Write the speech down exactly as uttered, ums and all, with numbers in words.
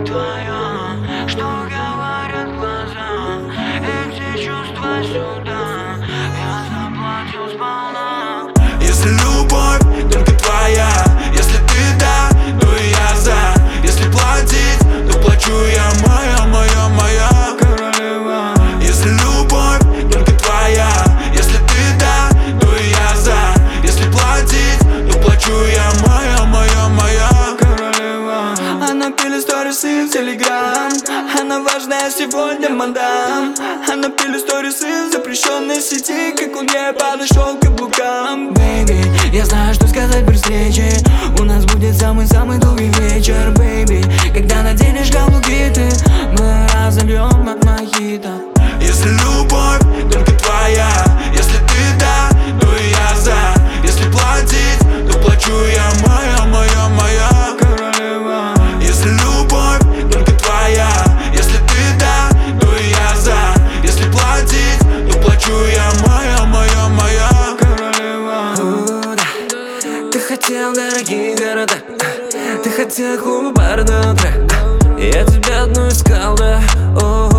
твоя, что говорят глаза, эти чувства сюда, я заплатил сполна. Если любовь только твоя, если ты да, то и я за. Если платить, то плачу я, моя, моя, моя королева. Если любовь только твоя, если ты да, то и я за. Если платить, то плачу я, моя, моя, моя королева. Она пили сторисы в телеграм, она важная сегодня мадам. Она пили сторисы в запрещенной сети, как он ей подошел к каблукам. Бэйби, я знаю, что сказать при встрече, у нас будет самый-самый долгий вечер. Бэйби, когда наденешь каблуки ты, мы разольем от мохито. Если любовь только твоя, если ты да, то и я за. Если платить, то плачу я, моя, моя, моя королева. Если любовь только твоя, если ты да, то и я за. Если платить, то плачу я, моя, моя, моя королева. О, да. Ты хотел дорогие города, ты хотел клубы, бары до утра. Я тебя одну искал, да. О,